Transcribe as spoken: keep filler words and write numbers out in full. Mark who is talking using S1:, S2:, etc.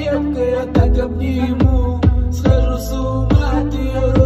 S1: крепко, я так обниму. Схожу с ума от ее